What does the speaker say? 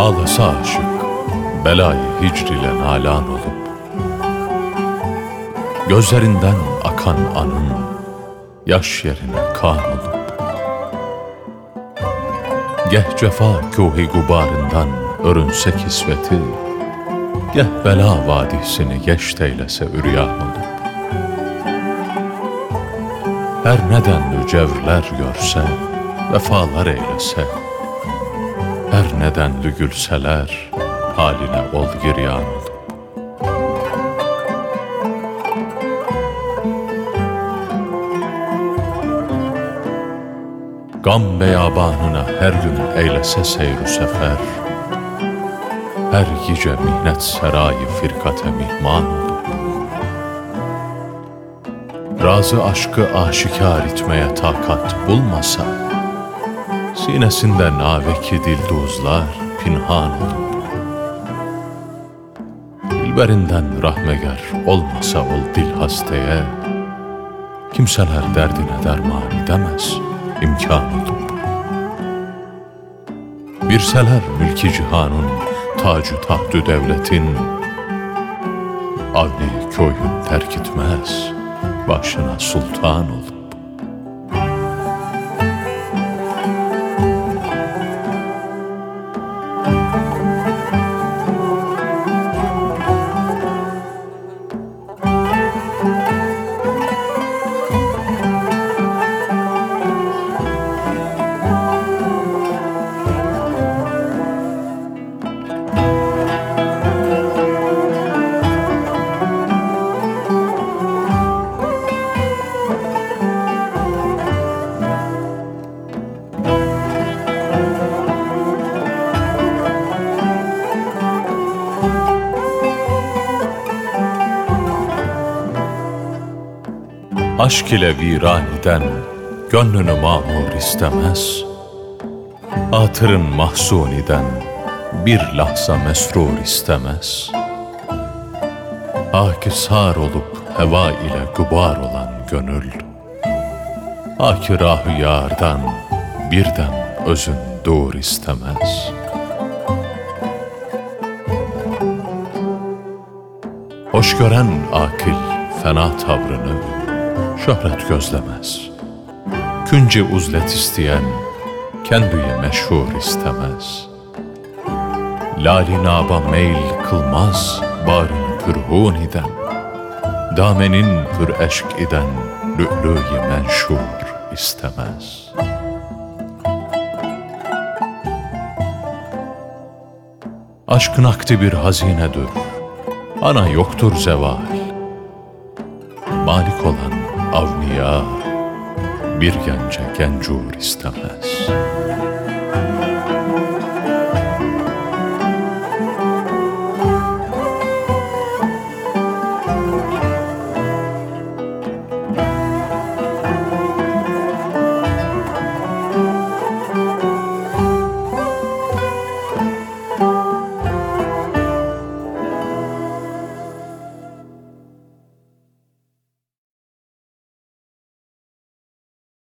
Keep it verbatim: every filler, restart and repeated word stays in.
Ağlasa aşık, belayı hicr ile nalan olup, gözlerinden akan anın, yaş yerine kan olup, geh cefa kûh-i gubarından örünse kisveti, geh bela vadisini geçt eylese üryan olup, her nedenli cevrler görse, vefalar eylese, her nedenli gülseler, haline ol giryan olup. Gam beyabanına her gün eylese seyru sefer, her gece mihnet serayı firkate mihman olup, razı aşkı aşikar etmeye takat bulmasa, sinesinde naveki dilduzlar pinhan olup, dilberinden rahmeger olmasa ol dil hastaya, kimseler derdine derman edemez imkan olup. Birseler mülki cihanın, tacü tahtü devletin, avni köyün terk etmez başına sultan olup. Aşk ile viran eden gönlünü mamur istemez, hatırın mahzun eden bir lahza mesrur istemez. Akisar olup heva ile gubar olan gönül, akirahı yardan birden özün dur istemez. Hoş gören akil fena tavrını şöhret gözlemez. Künce uzlet isteyen kendiye meşhur istemez. Lali naba meyl kılmaz barını pürhun iden, damenin pür eşk iden lü'lü-i menşur istemez. Aşkın akdi bir hazinedir, ana yoktur zeval. Malik olan avniya bir gence gencur istemez.